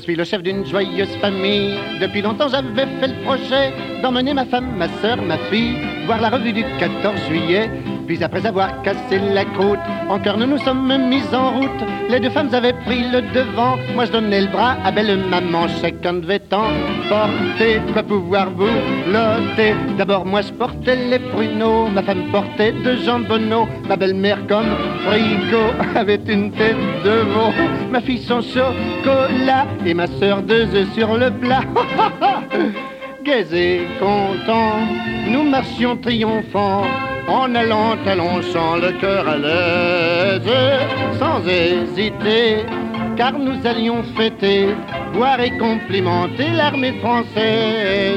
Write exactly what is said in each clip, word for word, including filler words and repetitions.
suis le chef d'une joyeuse famille. Depuis longtemps j'avais fait le projet d'emmener ma femme, ma sœur, ma fille voir la revue du quatorze juillet. Puis après avoir cassé la croûte, en cœur nous nous sommes mis en route. Les deux femmes avaient pris le devant, moi je donnais le bras à belle maman. Chacun devait emporter quoi pouvoir vous loter. D'abord moi je portais les pruneaux, ma femme portait deux jambonneaux. Ma belle-mère comme frigo avait une tête de veau. Ma fille son chocolat et ma sœur deux œufs sur le plat. Gais et contents, nous marchions triomphants, en allant à Longchamp, le cœur à l'aise, sans hésiter, car nous allions fêter, voir et complimenter l'armée française.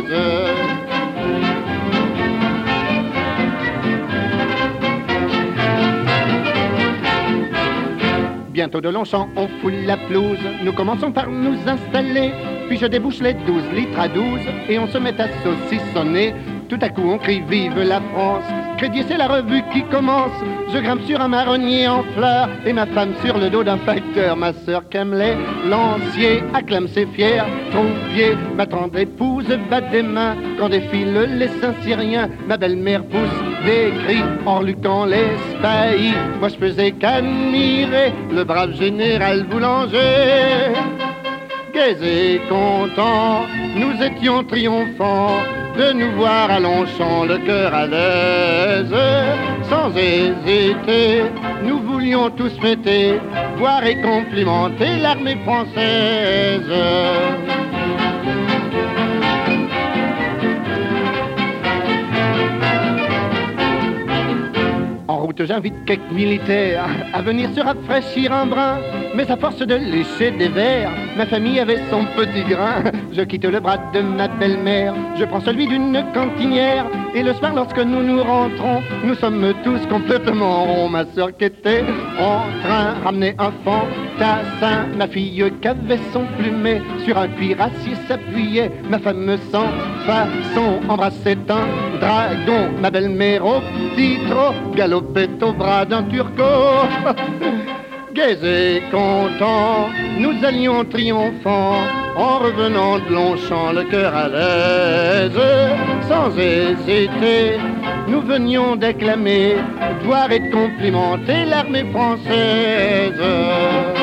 Bientôt de Longchamp, on foule la pelouse, nous commençons par nous installer, puis je débouche les douze litres à douze, et on se met à saucissonner. Tout à coup on crie vive la France, Crédit c'est la revue qui commence. Je grimpe sur un marronnier en fleurs, et ma femme sur le dos d'un facteur. Ma sœur Camelet, lancier, acclame ses fiers trompiers. Ma tendre épouse bat des mains quand défilent les Saint-Syriens. Ma belle-mère pousse des cris en luquant les spahis. Moi je faisais qu'admirer le brave général Boulanger. Gais et contents, nous étions triomphants de nous voir à Longchamp, le cœur à l'aise. Sans hésiter, nous voulions tous fêter, voir et complimenter l'armée française. En route, j'invite quelques militaires à venir se rafraîchir un brin. Mais à force de lécher des verres, ma famille avait son petit grain. Je quitte le bras de ma belle-mère, je prends celui d'une cantinière. Et le soir, lorsque nous nous rentrons, nous sommes tous complètement ronds. Ma sœur qui était en train ramenait un fantassin. Ma fille qui avait son plumet sur un cuirassier s'appuyait. Ma femme sans façon embrassait un dragon. Ma belle-mère au petit trot galopait au bras d'un turco. Gais et contents, nous allions triomphants, en revenant de Longchamp, le cœur à l'aise. Sans hésiter, nous venions d'acclamer, voir et de complimenter l'armée française.